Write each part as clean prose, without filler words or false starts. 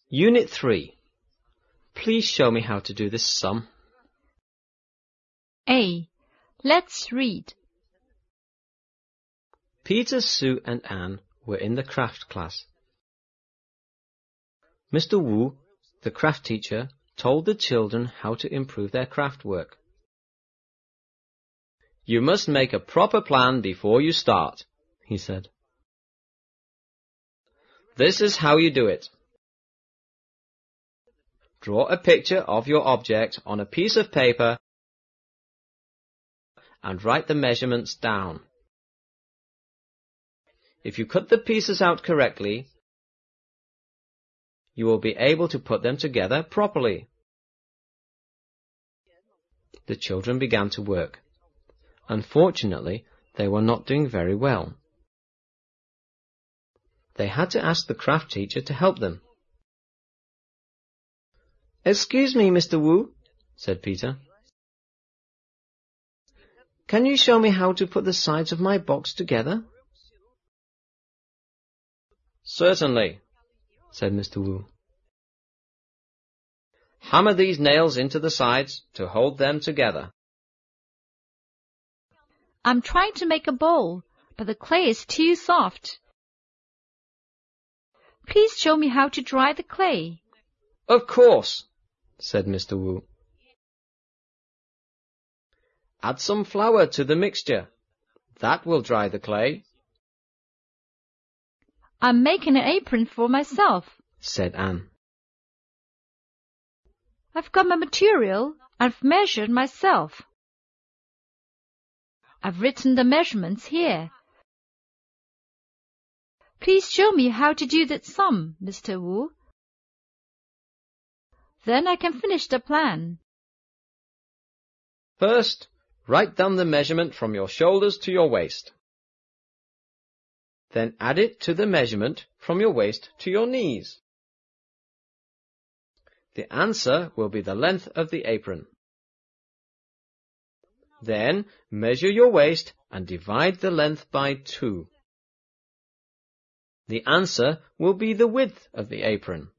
Unit 3. Please show me how to do this sum. A. Let's read. Peter, Sue and Anne were in the craft class. Mr. Wu, the craft teacher, told the children how to improve their craft work. You must make a proper plan before you start, he said. This is how you do it. Draw a picture of your object on a piece of paper and write the measurements down. If you cut the pieces out correctly, you will be able to put them together properly. The children began to work. Unfortunately, they were not doing very well. They had to ask the craft teacher to help them. "Excuse me, Mr. Wu," said Peter. "Can you show me how to put the sides of my box together?" "Certainly," said Mr. Wu. "Hammer these nails into the sides to hold them together." I'm trying to make a bowl, but the clay is too soft. Please show me how to dry the clay. "Of course," said Mr. Wu. "Add some flour to the mixture. That will dry the clay," I'm making an apron for myself, said Anne. I've got my material. I've measured myself. I've written the measurements here. Please show me how to do that sum, Mr. Wu. Then I can finish the plan. First, write down the measurement from your shoulders to your waist. Then add it to the measurement from your waist to your knees. The answer will be the length of the apron. Then measure your waist and divide the length by 2. The answer will be the width of the apron.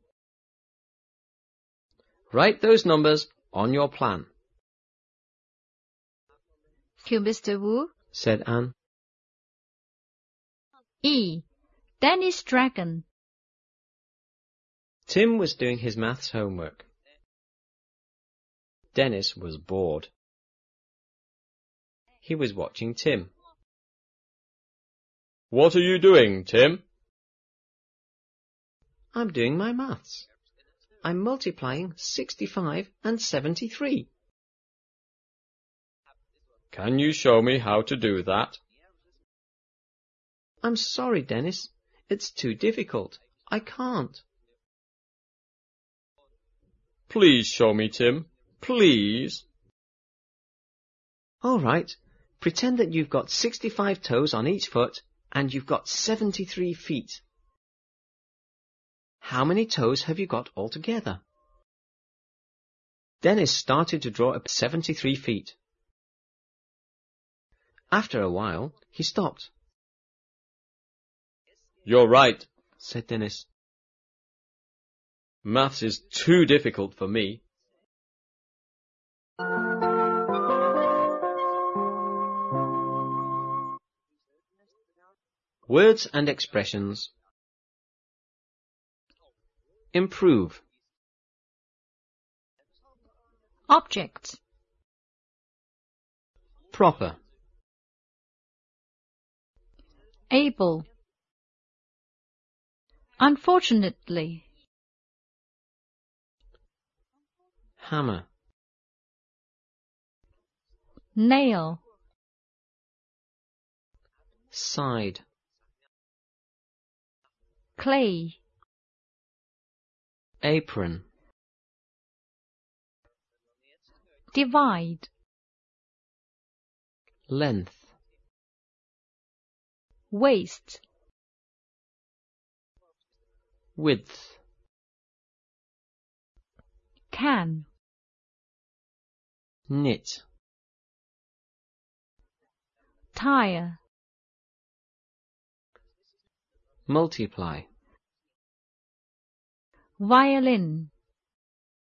Write those numbers on your plan. Thank you, Mr. Wu, said Anne. E. Dennis Dragon. Tim was doing his maths homework. Dennis was bored. He was watching Tim. "What are you doing, Tim?" "I'm doing my maths. I'm multiplying 65 and 73. "Can you show me how to do that?" "I'm sorry, Dennis. It's too difficult. I can't." "Please show me, Tim. Please." "All right. Pretend that you've got 65 toes on each foot and you've got 73 feet. How many toes have you got altogether?" Dennis started to draw up 73 feet. After a while, he stopped. "You're right," said Dennis. "Maths is too difficult for me." Words and expressions. Improve. Objects. Proper. Able. Unfortunately. Hammer. Nail. Side. Clay. Apron. Divide. Length. Waist. Width. Can. Knit. Tire. Multiply. violin